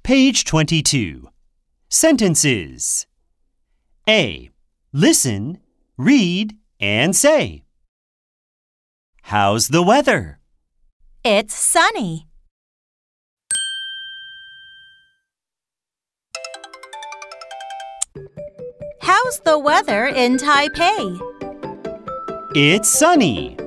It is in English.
Page 22. Sentences. A. Listen, read, and say. How's the weather? It's sunny. How's the weather in Taipei? It's sunny.